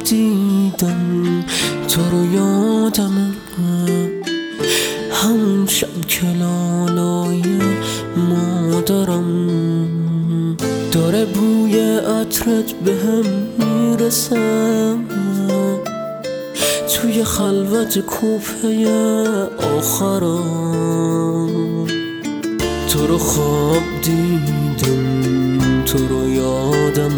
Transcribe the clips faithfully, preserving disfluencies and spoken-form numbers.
دیدم تو رو یادم، همون شب که لالای مادرم داره بوی عطرت به هم میرسه، توی خلوت کوپه آخرم تو رو خواب دیدم، تو رو یادم،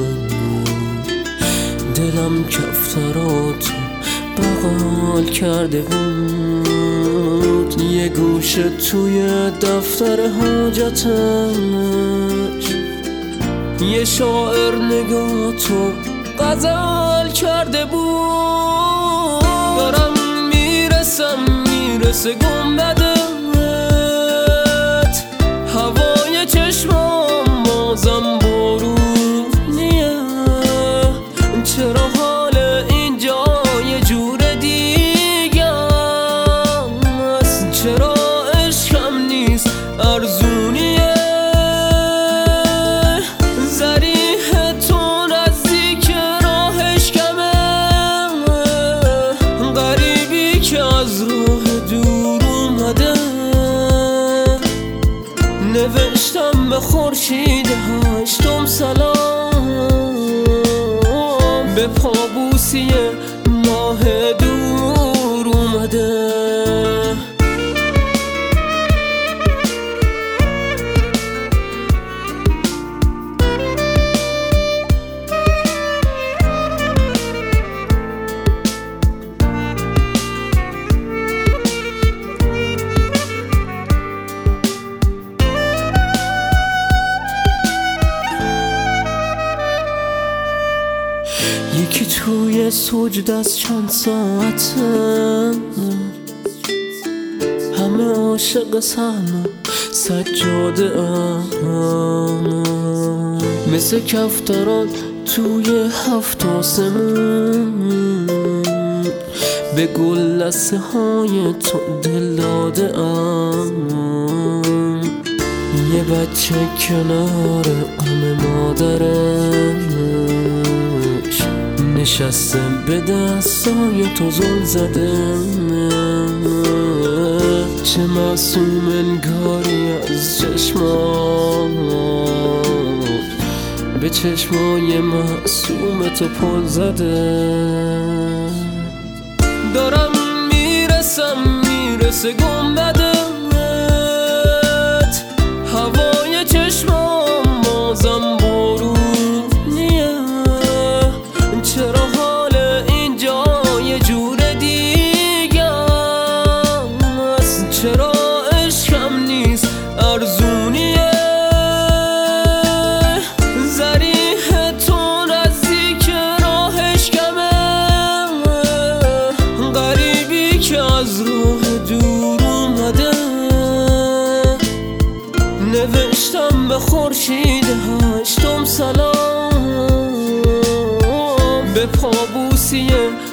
دلم کفتراتو بغل کرده بود، یه گوشه توی دفتر حاجتش یه شاعر نگاتو غزل کرده بود. دارم میرسم میرسه گنبدت، هوای چشمام بازم بارونیه، چرا حال اینجا یه جور دیگه است، چرا عشقم نیست ارزونیه، ذریح تو نزدیک راهش کمه، غریبی که از راه دور اومده، نوشتم به خورشید هشتم سلام، به پابوسی ماه دور اومده. یکی توی سجد از چند ساعته، همه عاشق صحن سجاده ام، مثل کفتران توی هفت آسمون، به گل لسه های تو دل داده ام، یه بچه کنار غم مادرش نشسته به دستای تو زل زده، چه معصوم انگاری از چشمات به چشمای معصوم تو پل زده. دارم میرسم میرسه گنبدت، هوای چشمام بازم بارونیه، چرا حال اینجا یه جور دیگه است، چرا عشقم نیست ارزونیه، ذریح تو نزدیک راهش کمه، غریبی که از راه دور اومده، نوشتم به خورشید هشتم سلام، به پابوسی